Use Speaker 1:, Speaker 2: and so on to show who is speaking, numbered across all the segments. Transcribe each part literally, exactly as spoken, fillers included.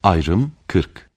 Speaker 1: Ayrım kırk.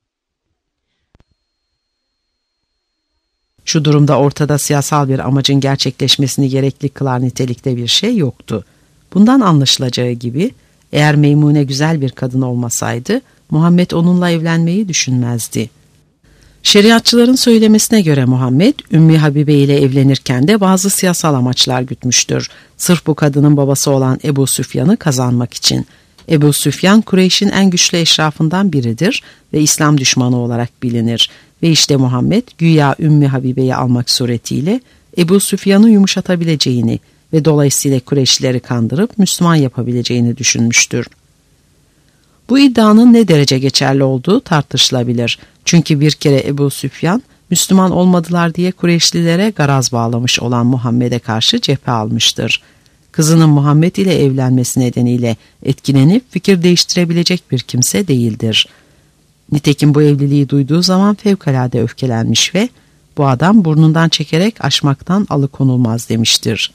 Speaker 2: Şu durumda ortada siyasal bir amacın gerçekleşmesini gerekli kılan nitelikte bir şey yoktu. Bundan anlaşılacağı gibi eğer Meymune güzel bir kadın olmasaydı Muhammed onunla evlenmeyi düşünmezdi. Şeriatçıların söylemesine göre Muhammed, Ümmü Habibe ile evlenirken de bazı siyasal amaçlar gütmüştür. Sırf bu kadının babası olan Ebu Süfyan'ı kazanmak için. Ebu Süfyan, Kureyş'in en güçlü eşrafından biridir ve İslam düşmanı olarak bilinir. Ve işte Muhammed, güya Ümmü Habibe'yi almak suretiyle Ebu Süfyan'ı yumuşatabileceğini ve dolayısıyla Kureyşlileri kandırıp Müslüman yapabileceğini düşünmüştür. Bu iddianın ne derece geçerli olduğu tartışılabilir. Çünkü bir kere Ebu Süfyan, Müslüman olmadılar diye Kureyşlilere garaz bağlamış olan Muhammed'e karşı cephe almıştır. Kızının Muhammed ile evlenmesi nedeniyle etkilenip fikir değiştirebilecek bir kimse değildir. Nitekim bu evliliği duyduğu zaman fevkalade öfkelenmiş ve bu adam burnundan çekerek aşmaktan alıkonulmaz demiştir.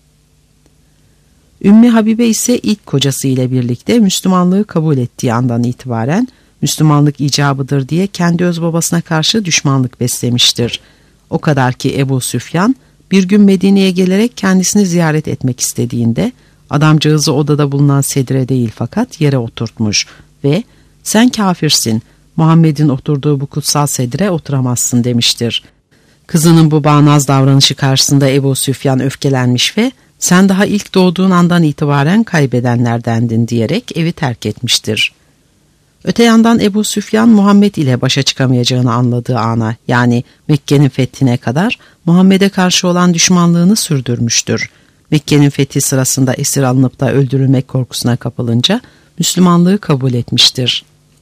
Speaker 2: Ümmü Habibe ise ilk kocası ile birlikte Müslümanlığı kabul ettiği andan itibaren Müslümanlık icabıdır diye kendi öz babasına karşı düşmanlık beslemiştir. O kadar ki Ebu Süfyan bir gün Medine'ye gelerek kendisini ziyaret etmek istediğinde adamcağızı odada bulunan sedire değil fakat yere oturtmuş ve "Sen kafirsin, Muhammed'in oturduğu bu kutsal sedire oturamazsın" demiştir. Kızının bu bağnaz davranışı karşısında Ebu Süfyan öfkelenmiş ve "Sen daha ilk doğduğun andan itibaren kaybedenlerdendin" diyerek evi terk etmiştir. Öte yandan Ebu Süfyan Muhammed ile başa çıkamayacağını anladığı ana, yani Mekke'nin fethine kadar Muhammed'e karşı olan düşmanlığını sürdürmüştür. Mekke'nin fethi sırasında esir alınıp da öldürülmek korkusuna kapılınca Müslümanlığı kabul etmiştir.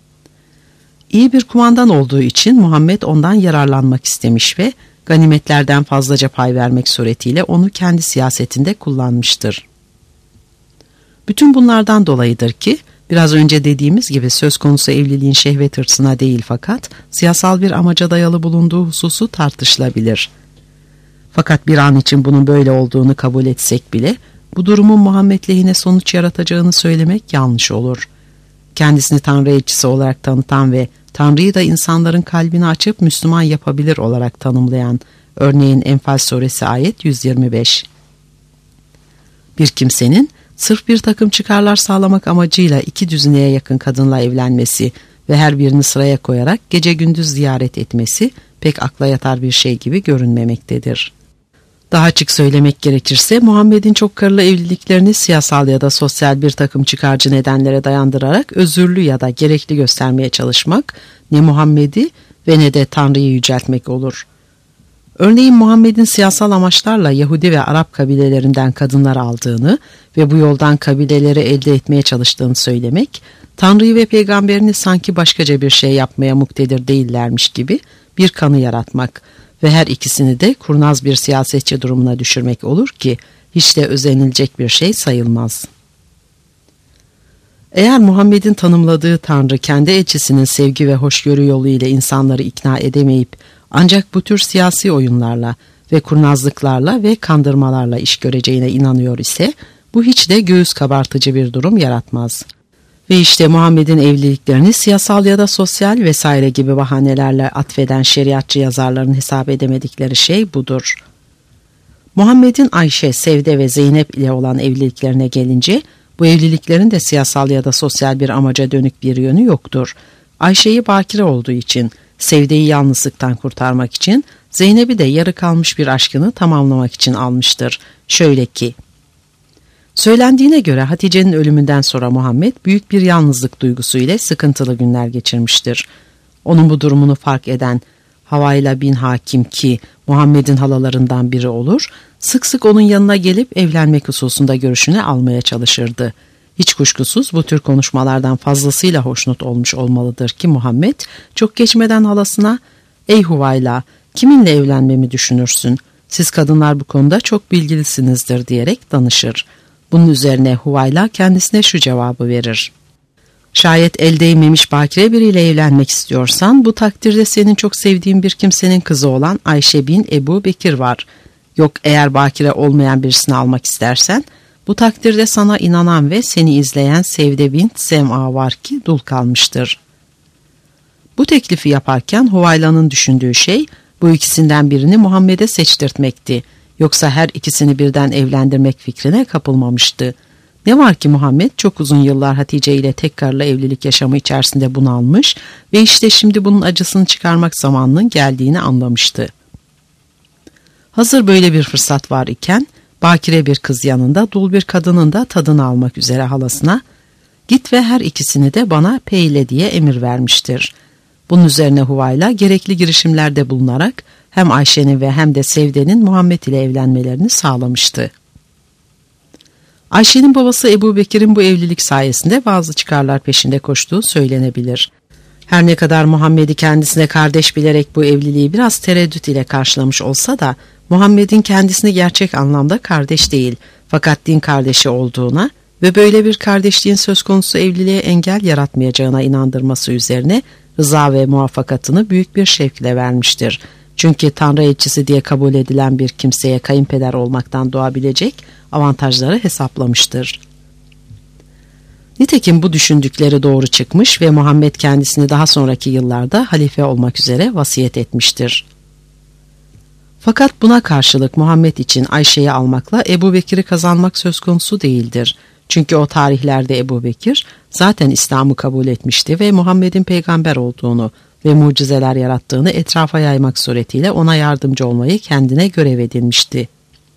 Speaker 2: İyi bir kumandan olduğu için Muhammed ondan yararlanmak istemiş ve ganimetlerden fazlaca pay vermek suretiyle onu kendi siyasetinde kullanmıştır. Bütün bunlardan dolayıdır ki biraz önce dediğimiz gibi söz konusu evliliğin şehvet hırsına değil fakat siyasal bir amaca dayalı bulunduğu hususu tartışılabilir. Fakat bir an için bunun böyle olduğunu kabul etsek bile bu durumun Muhammed lehine sonuç yaratacağını söylemek yanlış olur. Kendisini Tanrı elçisi olarak tanıtan ve Tanrı'yı da insanların kalbini açıp Müslüman yapabilir olarak tanımlayan, örneğin Enfal suresi ayet yüz yirmi beş. Bir kimsenin sırf bir takım çıkarlar sağlamak amacıyla iki düzineye yakın kadınla evlenmesi ve her birini sıraya koyarak gece gündüz ziyaret etmesi pek akla yatar bir şey gibi görünmemektedir. Daha açık söylemek gerekirse Muhammed'in çok karılı evliliklerini siyasal ya da sosyal bir takım çıkarcı nedenlere dayandırarak özürlü ya da gerekli göstermeye çalışmak ne Muhammed'i ve ne de Tanrı'yı yüceltmek olur. Örneğin Muhammed'in siyasal amaçlarla Yahudi ve Arap kabilelerinden kadınlar aldığını ve bu yoldan kabileleri elde etmeye çalıştığını söylemek, Tanrı'yı ve peygamberini sanki başkaca bir şey yapmaya muktedir değillermiş gibi bir kanı yaratmak ve her ikisini de kurnaz bir siyasetçi durumuna düşürmek olur ki hiç de özenilecek bir şey sayılmaz. Eğer Muhammed'in tanımladığı Tanrı kendi elçisinin sevgi ve hoşgörü yolu ile insanları ikna edemeyip ancak bu tür siyasi oyunlarla ve kurnazlıklarla ve kandırmalarla iş göreceğine inanıyor ise bu hiç de göğüs kabartıcı bir durum yaratmaz. Ve işte Muhammed'in evliliklerini siyasal ya da sosyal vesaire gibi bahanelerle atfeden şeriatçı yazarların hesap edemedikleri şey budur. Muhammed'in Ayşe, Sevde ve Zeynep ile olan evliliklerine gelince bu evliliklerin de siyasal ya da sosyal bir amaca dönük bir yönü yoktur. Ayşe'yi bakire olduğu için, Sevde'yi yalnızlıktan kurtarmak için, Zeynep'i de yarı kalmış bir aşkını tamamlamak için almıştır. Şöyle ki, söylendiğine göre Hatice'nin ölümünden sonra Muhammed büyük bir yalnızlık duygusu ile sıkıntılı günler geçirmiştir. Onun bu durumunu fark eden Havayla bin Hakim ki Muhammed'in halalarından biri olur, sık sık onun yanına gelip evlenmek hususunda görüşünü almaya çalışırdı. Hiç kuşkusuz bu tür konuşmalardan fazlasıyla hoşnut olmuş olmalıdır ki Muhammed çok geçmeden halasına "Ey Huvayla, kiminle evlenmemi düşünürsün? Siz kadınlar bu konuda çok bilgilisinizdir" diyerek danışır. Bunun üzerine Huvayla kendisine şu cevabı verir: "Şayet el değmemiş bakire biriyle evlenmek istiyorsan bu takdirde senin çok sevdiğin bir kimsenin kızı olan Ayşe bin Ebu Bekir var. Yok eğer bakire olmayan birisini almak istersen bu takdirde sana inanan ve seni izleyen Sevde bint Sem'a var ki dul kalmıştır." Bu teklifi yaparken Huvayla'nın düşündüğü şey bu ikisinden birini Muhammed'e seçtirtmekti. Yoksa her ikisini birden evlendirmek fikrine kapılmamıştı. Ne var ki Muhammed çok uzun yıllar Hatice ile tek karılı evlilik yaşamı içerisinde bunalmış ve işte şimdi bunun acısını çıkarmak zamanının geldiğini anlamıştı. Hazır böyle bir fırsat var iken bakire bir kız yanında dul bir kadının da tadını almak üzere halasına "Git ve her ikisini de bana peyle" diye emir vermiştir. Bunun üzerine Huvayla gerekli girişimlerde bulunarak hem Ayşe'nin ve hem de Sevde'nin Muhammed ile evlenmelerini sağlamıştı. Ayşe'nin babası Ebu Bekir'in bu evlilik sayesinde bazı çıkarlar peşinde koştuğu söylenebilir. Her ne kadar Muhammed'i kendisine kardeş bilerek bu evliliği biraz tereddüt ile karşılamış olsa da Muhammed'in kendisini gerçek anlamda kardeş değil fakat din kardeşi olduğuna ve böyle bir kardeşliğin söz konusu evliliğe engel yaratmayacağına inandırması üzerine rıza ve muvaffakatını büyük bir şevkle vermiştir. Çünkü Tanrı elçisi diye kabul edilen bir kimseye kayınpeder olmaktan doğabilecek avantajları hesaplamıştır. Nitekim bu düşündükleri doğru çıkmış ve Muhammed kendisini daha sonraki yıllarda halife olmak üzere vasiyet etmiştir. Fakat buna karşılık Muhammed için Ayşe'yi almakla Ebu Bekir'i kazanmak söz konusu değildir. Çünkü o tarihlerde Ebu Bekir zaten İslam'ı kabul etmişti ve Muhammed'in peygamber olduğunu ve mucizeler yarattığını etrafa yaymak suretiyle ona yardımcı olmayı kendine görev edinmişti.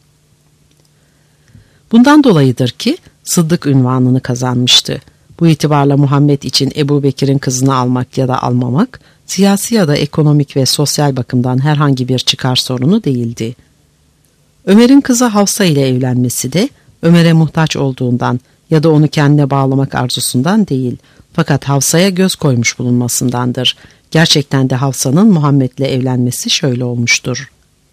Speaker 2: Bundan dolayıdır ki Sıddık unvanını kazanmıştı. Bu itibarla Muhammed için Ebu Bekir'in kızını almak ya da almamak, siyasi ya da ekonomik ve sosyal bakımdan herhangi bir çıkar sorunu değildi. Ömer'in kızı Hafsa ile evlenmesi de Ömer'e muhtaç olduğundan ya da onu kendine bağlamak arzusundan değil, fakat Hafsa'ya göz koymuş bulunmasındandır. Gerçekten de Hafsa'nın Muhammed'le evlenmesi şöyle olmuştur.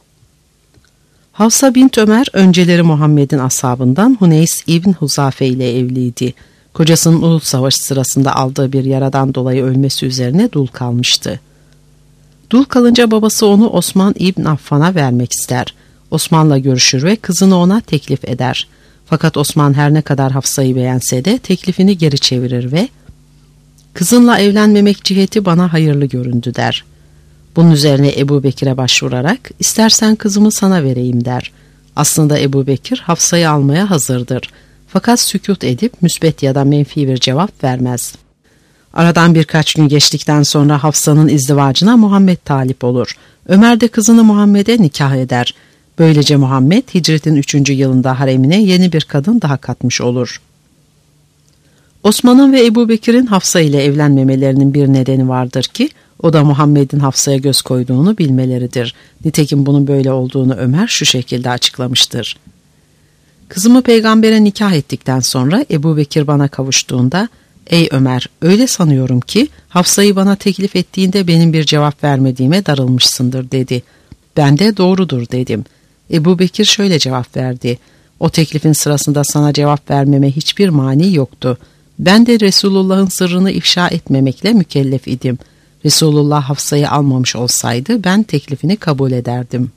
Speaker 2: Hafsa bint Ömer önceleri Muhammed'in ashabından Huneys İbn Huzafe ile evliydi. Kocasının Uhud Savaşı sırasında aldığı bir yaradan dolayı ölmesi üzerine dul kalmıştı. Dul kalınca babası onu Osman İbn Affan'a vermek ister. Osman'la görüşür ve kızını ona teklif eder. Fakat Osman her ne kadar Hafsa'yı beğense de teklifini geri çevirir ve "Kızınla evlenmemek ciheti bana hayırlı göründü" der. Bunun üzerine Ebu Bekir'e başvurarak "İstersen kızımı sana vereyim" der. Aslında Ebu Bekir Hafsa'yı almaya hazırdır. Fakat sükût edip müsbet ya da menfi bir cevap vermez. Aradan birkaç gün geçtikten sonra Hafsa'nın izdivacına Muhammed talip olur. Ömer de kızını Muhammed'e nikah eder. Böylece Muhammed hicretin üçüncü yılında haremine yeni bir kadın daha katmış olur. Osman'ın ve Ebu Bekir'in Hafsa ile evlenmemelerinin bir nedeni vardır ki o da Muhammed'in Hafsa'ya göz koyduğunu bilmeleridir. Nitekim bunun böyle olduğunu Ömer şu şekilde açıklamıştır. "Kızımı peygambere nikah ettikten sonra Ebu Bekir bana kavuştuğunda, ey Ömer, öyle sanıyorum ki Hafsa'yı bana teklif ettiğinde benim bir cevap vermediğime darılmışsındır" dedi. Ben de doğrudur dedim. Ebu Bekir şöyle cevap verdi: o teklifin sırasında sana cevap vermeme hiçbir mani yoktu. Ben de Resulullah'ın sırrını ifşa etmemekle mükellef idim. Resulullah Hafsa'yı almamış olsaydı ben teklifini kabul ederdim.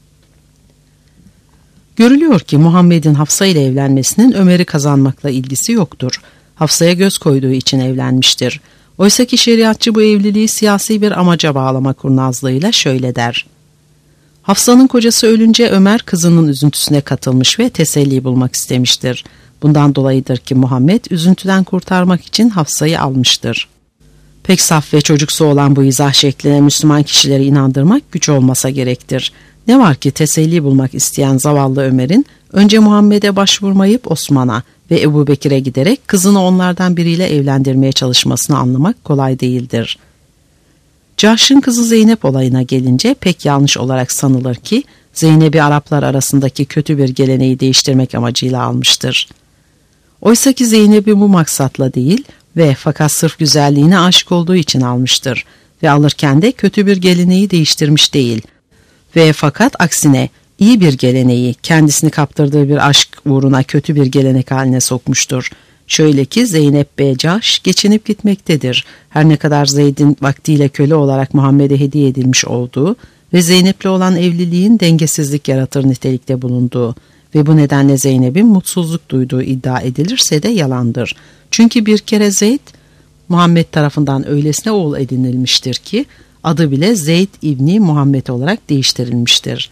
Speaker 2: Görülüyor ki Muhammed'in Hafsa ile evlenmesinin Ömer'i kazanmakla ilgisi yoktur. Hafsa'ya göz koyduğu için evlenmiştir. Oysaki şeriatçı bu evliliği siyasi bir amaca bağlama kurnazlığıyla şöyle der: Hafsa'nın kocası ölünce Ömer kızının üzüntüsüne katılmış ve teselli bulmak istemiştir. Bundan dolayıdır ki Muhammed üzüntüden kurtarmak için Hafsa'yı almıştır. Pek saf ve çocuksu olan bu izah şekline Müslüman kişileri inandırmak güç olmasa gerektir. Ne var ki teselli bulmak isteyen zavallı Ömer'in önce Muhammed'e başvurmayıp Osman'a ve Ebu Bekir'e giderek kızını onlardan biriyle evlendirmeye çalışmasını anlamak kolay değildir. Cahş'ın kızı Zeynep olayına gelince pek yanlış olarak sanılır ki Zeynep'i Araplar arasındaki kötü bir geleneği değiştirmek amacıyla almıştır. Oysa ki Zeynep'i bu maksatla değil ve fakat sırf güzelliğine aşık olduğu için almıştır ve alırken de kötü bir geleneği değiştirmiş değil ve fakat aksine iyi bir geleneği kendisini kaptırdığı bir aşk uğruna kötü bir gelenek haline sokmuştur. Şöyle ki Zeynep be Cahş geçinip gitmektedir. Her ne kadar Zeyd'in vaktiyle köle olarak Muhammed'e hediye edilmiş olduğu ve Zeynep'le olan evliliğin dengesizlik yaratır nitelikte bulunduğu ve bu nedenle Zeynep'in mutsuzluk duyduğu iddia edilirse de yalandır. Çünkü bir kere Zeyd Muhammed tarafından öylesine oğul edinilmiştir ki adı bile Zeyd İbni Muhammed olarak değiştirilmiştir.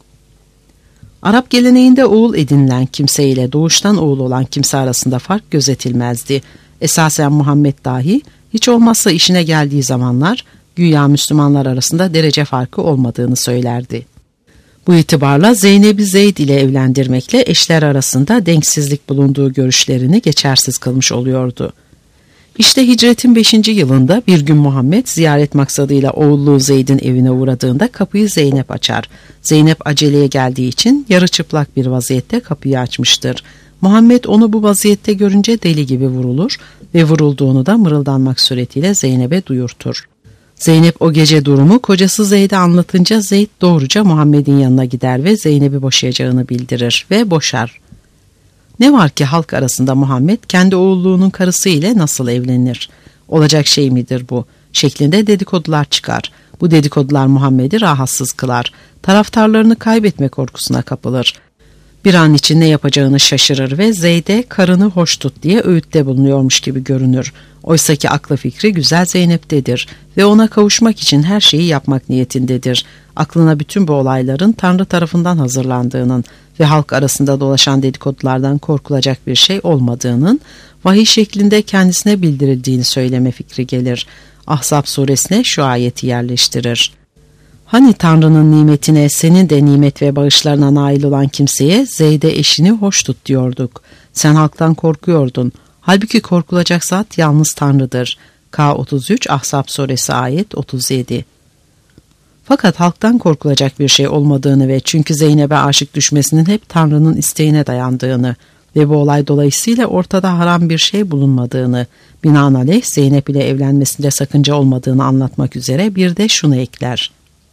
Speaker 2: Arap geleneğinde oğul edinilen kimse ile doğuştan oğul olan kimse arasında fark gözetilmezdi. Esasen Muhammed dahi hiç olmazsa işine geldiği zamanlar güya Müslümanlar arasında derece farkı olmadığını söylerdi. Bu itibarla Zeynep'i Zeyd ile evlendirmekle eşler arasında denksizlik bulunduğu görüşlerini geçersiz kılmış oluyordu. İşte hicretin beşinci yılında bir gün Muhammed ziyaret maksadıyla oğulluğu Zeyd'in evine uğradığında kapıyı Zeynep açar. Zeynep aceleye geldiği için yarı çıplak bir vaziyette kapıyı açmıştır. Muhammed onu bu vaziyette görünce deli gibi vurulur ve vurulduğunu da mırıldanmak suretiyle Zeynep'e duyurtur. Zeynep o gece durumu kocası Zeyd'e anlatınca Zeyd doğruca Muhammed'in yanına gider ve Zeynep'i boşayacağını bildirir ve boşar. Ne var ki halk arasında Muhammed kendi oğulluğunun karısı ile nasıl evlenir? Olacak şey midir bu? Şeklinde dedikodular çıkar. Bu dedikodular Muhammed'i rahatsız kılar. Taraftarlarını kaybetme korkusuna kapılır. Bir an için ne yapacağını şaşırır ve Zeyd'e karını hoş tut diye öğütte bulunuyormuş gibi görünür. Oysaki aklı fikri güzel Zeynep'tedir ve ona kavuşmak için her şeyi yapmak niyetindedir. Aklına bütün bu olayların Tanrı tarafından hazırlandığının ve halk arasında dolaşan dedikodulardan korkulacak bir şey olmadığının vahiy şeklinde kendisine bildirildiğini söyleme fikri gelir. Ahzab suresine şu ayeti yerleştirir. Hani Tanrı'nın nimetine, senin de nimet ve bağışlarına nail olan kimseye Zeyd'e eşini hoş tut diyorduk. Sen halktan korkuyordun. Halbuki korkulacak zat yalnız Tanrı'dır. K otuz üç Ahzab suresi ayet otuz yedi. Fakat halktan korkulacak bir şey olmadığını ve çünkü Zeynep'e aşık düşmesinin hep Tanrı'nın isteğine dayandığını ve bu olay dolayısıyla ortada haram bir şey bulunmadığını, binaenaleyh Zeynep ile evlenmesinde sakınca olmadığını anlatmak üzere bir de şunu ekler.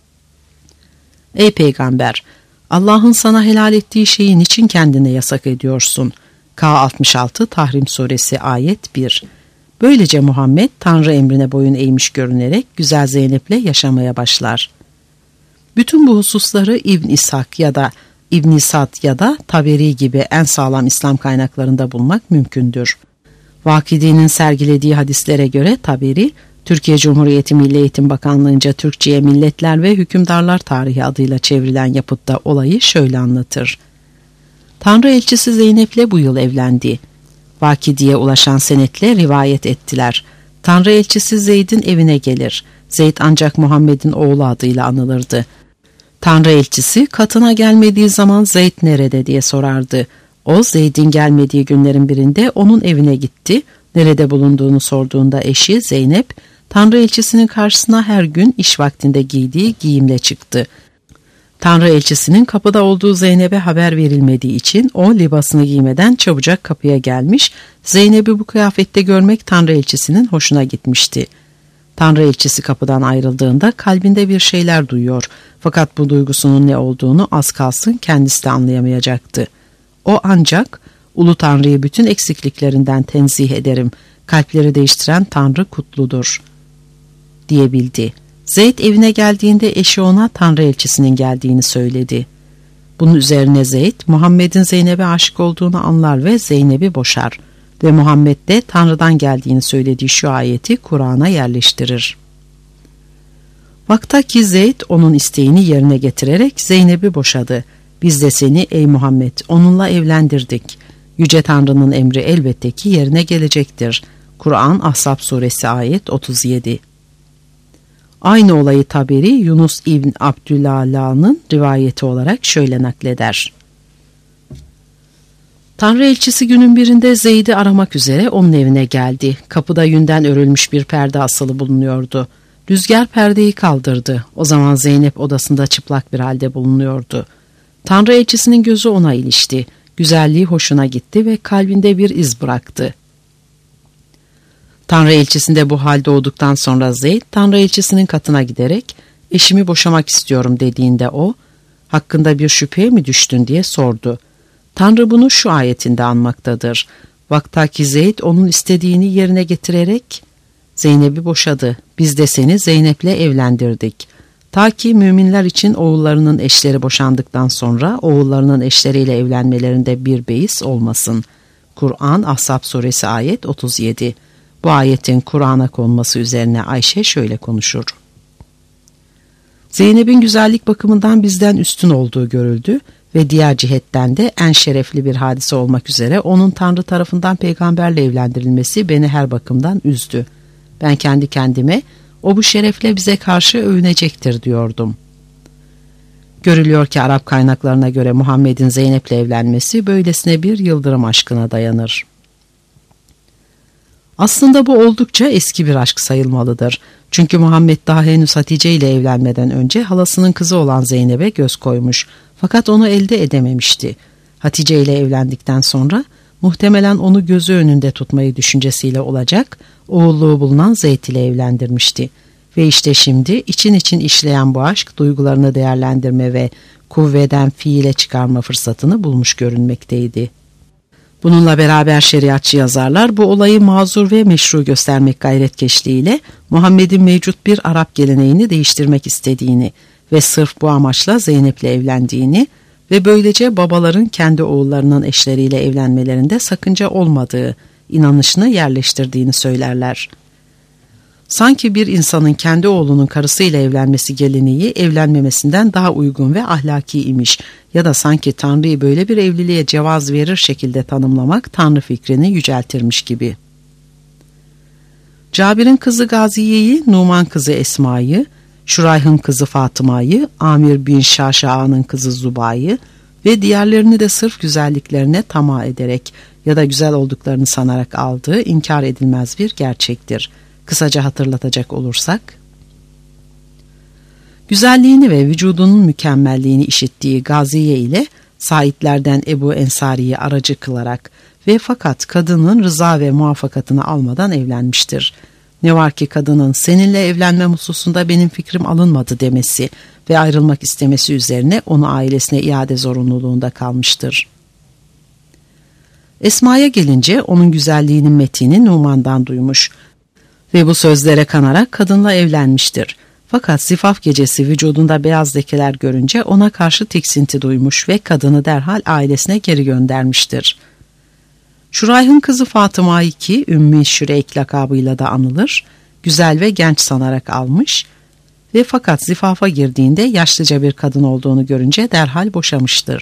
Speaker 2: Ey peygamber! Allah'ın sana helal ettiği şeyi niçin kendine yasak ediyorsun? K altmış altı Tahrim suresi ayet bir. Böylece Muhammed Tanrı emrine boyun eğmiş görünerek güzel Zeynep'le yaşamaya başlar. Bütün bu hususları İbn İshak ya da İbn Sad ya da Taberi gibi en sağlam İslam kaynaklarında bulmak mümkündür. Vakidi'nin sergilediği hadislere göre Taberi, Türkiye Cumhuriyeti Milli Eğitim Bakanlığı'nca Türkçe'ye Milletler ve Hükümdarlar Tarihi adıyla çevrilen yapıtta olayı şöyle anlatır. Tanrı elçisi Zeynep'le bu yıl evlendi. Vakidi'ye ulaşan senetle rivayet ettiler. Tanrı elçisi Zeyd'in evine gelir. Zeyd ancak Muhammed'in oğlu adıyla anılırdı. Tanrı elçisi katına gelmediği zaman Zeyd nerede diye sorardı. O Zeyd'in gelmediği günlerin birinde onun evine gitti. Nerede bulunduğunu sorduğunda eşi Zeynep, Tanrı elçisinin karşısına her gün iş vaktinde giydiği giyimle çıktı. Tanrı elçisinin kapıda olduğu Zeynep'e haber verilmediği için o libasını giymeden çabucak kapıya gelmiş, Zeynep'i bu kıyafette görmek Tanrı elçisinin hoşuna gitmişti. Tanrı elçisi kapıdan ayrıldığında kalbinde bir şeyler duyuyor, fakat bu duygusunun ne olduğunu az kalsın kendisi de anlayamayacaktı. O ancak, Ulu Tanrı'yı bütün eksikliklerinden tenzih ederim, kalpleri değiştiren Tanrı kutludur diyebildi. Zeyd evine geldiğinde eşi ona Tanrı elçisinin geldiğini söyledi. Bunun üzerine Zeyd, Muhammed'in Zeynep'e aşık olduğunu anlar ve Zeynep'i boşar ve Muhammed de Tanrı'dan geldiğini söylediği şu ayeti Kur'an'a yerleştirir. Vaktaki Zeyd onun isteğini yerine getirerek Zeynep'i boşadı. Biz de seni ey Muhammed onunla evlendirdik. Yüce Tanrı'nın emri elbette ki yerine gelecektir. Kur'an Ahzab suresi ayet otuz yedi. Aynı olayı Taberi Yunus İbn Abdülala'nın rivayeti olarak şöyle nakleder. Tanrı elçisi günün birinde Zeyd'i aramak üzere onun evine geldi. Kapıda yünden örülmüş bir perde asılı bulunuyordu. Rüzgar perdeyi kaldırdı. O zaman Zeynep odasında çıplak bir halde bulunuyordu. Tanrı elçisinin gözü ona ilişti. Güzelliği hoşuna gitti ve kalbinde bir iz bıraktı. Tanrı elçisinde bu halde olduktan sonra Zeyd, Tanrı elçisinin katına giderek, eşimi boşamak istiyorum dediğinde o, hakkında bir şüpheye mi düştün diye sordu. Tanrı bunu şu ayetinde anmaktadır. Vaktaki Zeyd onun istediğini yerine getirerek Zeynep'i boşadı. Biz de seni Zeynep'le evlendirdik. Ta ki müminler için oğullarının eşleri boşandıktan sonra oğullarının eşleriyle evlenmelerinde bir beis olmasın. Kur'an Ahzab suresi ayet otuz yedi. Bu ayetin Kur'an'a konması üzerine Ayşe şöyle konuşur. Zeynep'in güzellik bakımından bizden üstün olduğu görüldü ve diğer cihetten de en şerefli bir hadise olmak üzere onun Tanrı tarafından peygamberle evlendirilmesi beni her bakımdan üzdü. Ben kendi kendime o bu şerefle bize karşı övünecektir diyordum. Görülüyor ki Arap kaynaklarına göre Muhammed'in Zeynep'le evlenmesi böylesine bir yıldırım aşkına dayanır. Aslında bu oldukça eski bir aşk sayılmalıdır. Çünkü Muhammed daha henüz Hatice ile evlenmeden önce halasının kızı olan Zeynep'e göz koymuş. Fakat onu elde edememişti. Hatice ile evlendikten sonra muhtemelen onu gözü önünde tutmayı düşüncesiyle olacak, oğulluğu bulunan Zeyd ile evlendirmişti. Ve işte şimdi için için işleyen bu aşk duygularını değerlendirme ve kuvveden fiile çıkarma fırsatını bulmuş görünmekteydi. Bununla beraber şeriatçı yazarlar bu olayı mazur ve meşru göstermek gayretkeşliğiyle Muhammed'in mevcut bir Arap geleneğini değiştirmek istediğini ve sırf bu amaçla Zeynep'le evlendiğini ve böylece babaların kendi oğullarının eşleriyle evlenmelerinde sakınca olmadığı inanışını yerleştirdiğini söylerler. Sanki bir insanın kendi oğlunun karısıyla evlenmesi geleneği evlenmemesinden daha uygun ve ahlaki imiş ya da sanki Tanrı'yı böyle bir evliliğe cevaz verir şekilde tanımlamak Tanrı fikrini yüceltirmiş gibi. Cabir'in kızı Gaziye'yi, Numan kızı Esma'yı, Şurayh'ın kızı Fatıma'yı, Amir bin Şaşa'nın kızı Zuba'yı ve diğerlerini de sırf güzelliklerine tamah ederek ya da güzel olduklarını sanarak aldığı inkar edilmez bir gerçektir. Kısaca hatırlatacak olursak, güzelliğini ve vücudunun mükemmelliğini işittiği Gaziye ile Saidlerden Ebu Ensari'yi aracı kılarak ve fakat kadının rıza ve muvaffakatını almadan evlenmiştir. Ne var ki kadının seninle evlenmem hususunda benim fikrim alınmadı demesi ve ayrılmak istemesi üzerine onu ailesine iade zorunluluğunda kalmıştır. Esma'ya gelince onun güzelliğinin metini Numan'dan duymuş ve bu sözlere kanarak kadınla evlenmiştir. Fakat zifaf gecesi vücudunda beyaz lekeler görünce ona karşı tiksinti duymuş ve kadını derhal ailesine geri göndermiştir. Şurayh'ın kızı Fatıma'yı ki Ümmü Şüreyk lakabıyla da anılır, güzel ve genç sanarak almış ve fakat zifafa girdiğinde yaşlıca bir kadın olduğunu görünce derhal boşamıştır.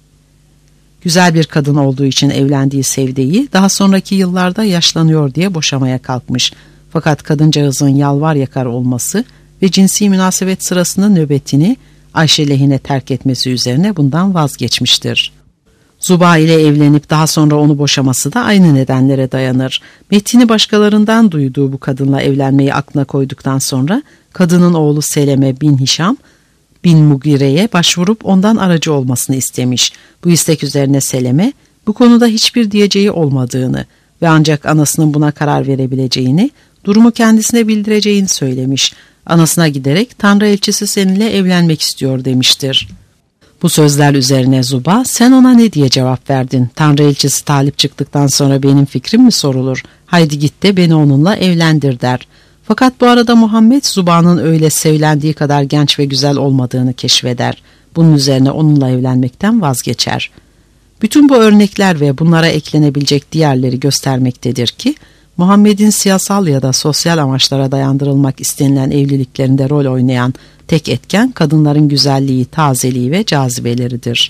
Speaker 2: Güzel bir kadın olduğu için evlendiği Sevde'yi daha sonraki yıllarda yaşlanıyor diye boşamaya kalkmış. Fakat kadıncağızın yalvar yakar olması ve cinsi münasebet sırasında nöbetini Ayşe lehine terk etmesi üzerine bundan vazgeçmiştir. Zuba ile evlenip daha sonra onu boşaması da aynı nedenlere dayanır. Metini başkalarından duyduğu bu kadınla evlenmeyi aklına koyduktan sonra kadının oğlu Seleme bin Hişam bin Mugire'ye başvurup ondan aracı olmasını istemiş. Bu istek üzerine Seleme bu konuda hiçbir diyeceği olmadığını ve ancak anasının buna karar verebileceğini, durumu kendisine bildireceğini söylemiş. Anasına giderek Tanrı elçisi seninle evlenmek istiyor demiştir. Bu sözler üzerine Zuba sen ona ne diye cevap verdin? Tanrı elçisi talip çıktıktan sonra benim fikrim mi sorulur? Haydi git de beni onunla evlendir der. Fakat bu arada Muhammed Zuba'nın öyle sevlendiği kadar genç ve güzel olmadığını keşfeder. Bunun üzerine onunla evlenmekten vazgeçer. Bütün bu örnekler ve bunlara eklenebilecek diğerleri göstermektedir ki Muhammed'in siyasal ya da sosyal amaçlara dayandırılmak istenilen evliliklerinde rol oynayan tek etken kadınların güzelliği, tazeliği ve cazibeleridir.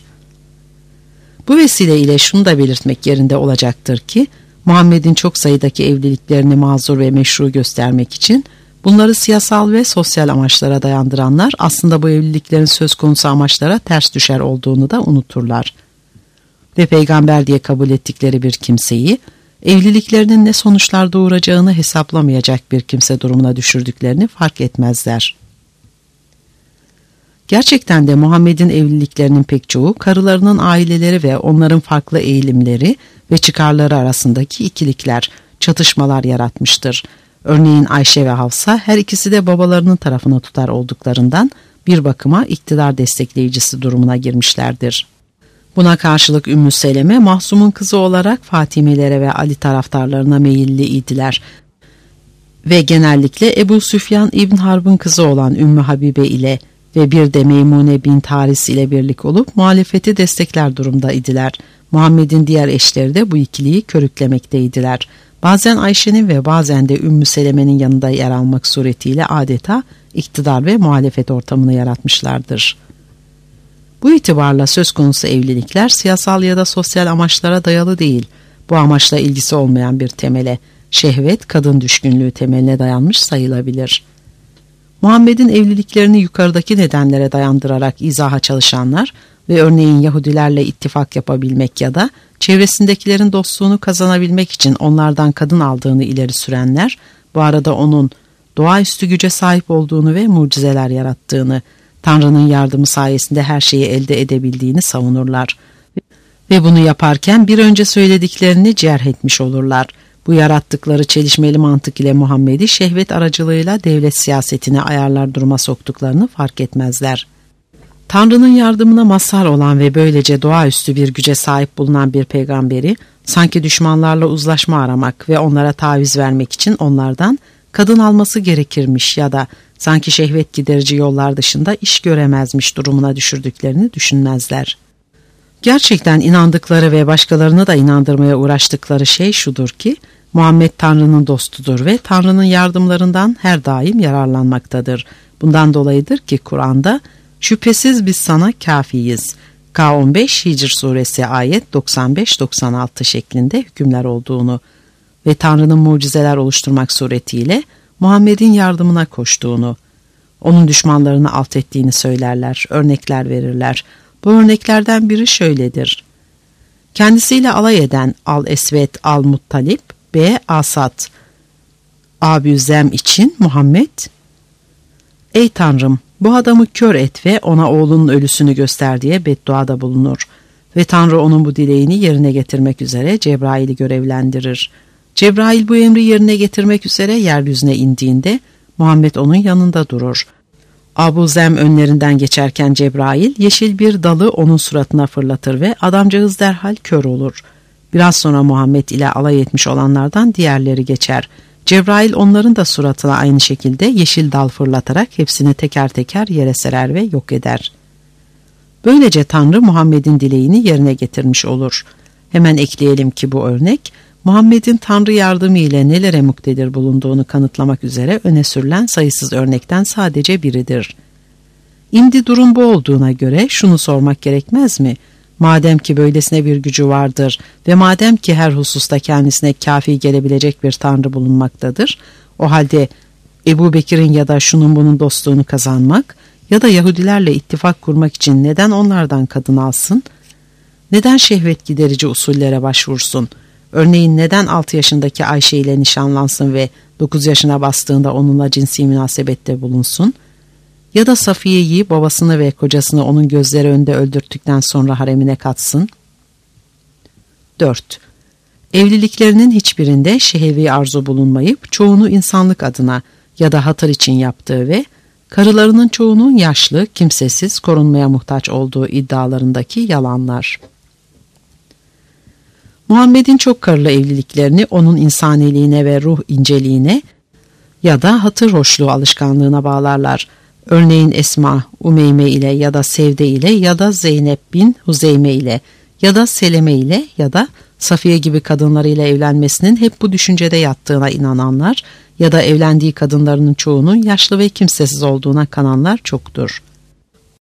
Speaker 2: Bu vesileyle şunu da belirtmek yerinde olacaktır ki Muhammed'in çok sayıdaki evliliklerini mazur ve meşru göstermek için bunları siyasal ve sosyal amaçlara dayandıranlar aslında bu evliliklerin söz konusu amaçlara ters düşer olduğunu da unuturlar. Ve peygamber diye kabul ettikleri bir kimseyi evliliklerinin ne sonuçlar doğuracağını hesaplamayacak bir kimse durumuna düşürdüklerini fark etmezler. Gerçekten de Muhammed'in evliliklerinin pek çoğu karılarının aileleri ve onların farklı eğilimleri ve çıkarları arasındaki ikilikler, çatışmalar yaratmıştır. Örneğin Ayşe ve Hafsa her ikisi de babalarının tarafını tutar olduklarından bir bakıma iktidar destekleyicisi durumuna girmişlerdir. Buna karşılık Ümmü Seleme Mahzum'un kızı olarak Fatimelere ve Ali taraftarlarına meyilli idiler ve genellikle Ebu Süfyan İbn Harb'ın kızı olan Ümmü Habibe ile ve bir de Meymune bin Haris ile birlik olup muhalefeti destekler durumda idiler. Muhammed'in diğer eşleri de bu ikiliyi körüklemekteydiler. bazen Ayşe'nin ve bazen de Ümmü Seleme'nin yanında yer almak suretiyle adeta iktidar ve muhalefet ortamını yaratmışlardır. Bu itibarla söz konusu evlilikler siyasal ya da sosyal amaçlara dayalı değil, bu amaçla ilgisi olmayan bir temele, şehvet, kadın düşkünlüğü temeline dayanmış sayılabilir. Muhammed'in evliliklerini yukarıdaki nedenlere dayandırarak izaha çalışanlar ve örneğin Yahudilerle ittifak yapabilmek ya da çevresindekilerin dostluğunu kazanabilmek için onlardan kadın aldığını ileri sürenler, bu arada onun doğaüstü güce sahip olduğunu ve mucizeler yarattığını, Tanrı'nın yardımı sayesinde her şeyi elde edebildiğini savunurlar. Ve bunu yaparken bir önce söylediklerini cerh etmiş olurlar. Bu yarattıkları çelişmeli mantık ile Muhammed'i şehvet aracılığıyla devlet siyasetine ayarlar duruma soktuklarını fark etmezler. Tanrı'nın yardımına mazhar olan ve böylece doğaüstü bir güce sahip bulunan bir peygamberi, sanki düşmanlarla uzlaşma aramak ve onlara taviz vermek için onlardan kadın alması gerekirmiş ya da sanki şehvet giderici yollar dışında iş göremezmiş durumuna düşürdüklerini düşünmezler. Gerçekten inandıkları ve başkalarını da inandırmaya uğraştıkları şey şudur ki, Muhammed Tanrı'nın dostudur ve Tanrı'nın yardımlarından her daim yararlanmaktadır. Bundan dolayıdır ki Kur'an'da şüphesiz biz sana kafiyiz. K on beş Hicr suresi ayet doksan beş doksan altı şeklinde hükümler olduğunu ve Tanrı'nın mucizeler oluşturmak suretiyle Muhammed'in yardımına koştuğunu, onun düşmanlarını alt ettiğini söylerler, örnekler verirler. Bu örneklerden biri şöyledir. Kendisiyle alay eden Al-Esvet Al-Muttalip B. Asad Abüzem için Muhammed, ey Tanrım, bu adamı kör et ve ona oğlunun ölüsünü göster diye bedduada bulunur. Ve Tanrı onun bu dileğini yerine getirmek üzere Cebrail'i görevlendirir. Cebrail bu emri yerine getirmek üzere yeryüzüne indiğinde Muhammed onun yanında durur. Abu Zem önlerinden geçerken Cebrail yeşil bir dalı onun suratına fırlatır ve adamcağız derhal kör olur. Biraz sonra Muhammed ile alay etmiş olanlardan diğerleri geçer. Cebrail onların da suratına aynı şekilde yeşil dal fırlatarak hepsini teker teker yere serer ve yok eder. Böylece Tanrı Muhammed'in dileğini yerine getirmiş olur. Hemen ekleyelim ki bu örnek, Muhammed'in Tanrı yardımı ile nelere muktedir bulunduğunu kanıtlamak üzere öne sürülen sayısız örnekten sadece biridir. İmdi durum bu olduğuna göre şunu sormak gerekmez mi? Madem ki böylesine bir gücü vardır ve madem ki her hususta kendisine kafi gelebilecek bir Tanrı bulunmaktadır, o halde Ebu Bekir'in ya da şunun bunun dostluğunu kazanmak ya da Yahudilerle ittifak kurmak için neden onlardan kadın alsın? Neden şehvet giderici usullere başvursun? Örneğin neden altı yaşındaki Ayşe ile nişanlansın ve dokuz yaşına bastığında onunla cinsi münasebette bulunsun? Ya da Safiye'yi, babasını ve kocasını onun gözleri önünde öldürttükten sonra haremine katsın? dört. Evliliklerinin hiçbirinde şehvi arzu bulunmayıp çoğunu insanlık adına ya da hatır için yaptığı ve karılarının çoğunun yaşlı, kimsesiz, korunmaya muhtaç olduğu iddialarındaki yalanlar. Muhammed'in çok karılı evliliklerini onun insaniliğine ve ruh inceliğine ya da hatır hoşluğu alışkanlığına bağlarlar. Örneğin Esma, Umeyme ile ya da Sevde ile ya da Zeynep bin Huzeyme ile ya da Seleme ile ya da Safiye gibi kadınlarıyla evlenmesinin hep bu düşüncede yattığına inananlar ya da evlendiği kadınlarının çoğunun yaşlı ve kimsesiz olduğuna kananlar çoktur.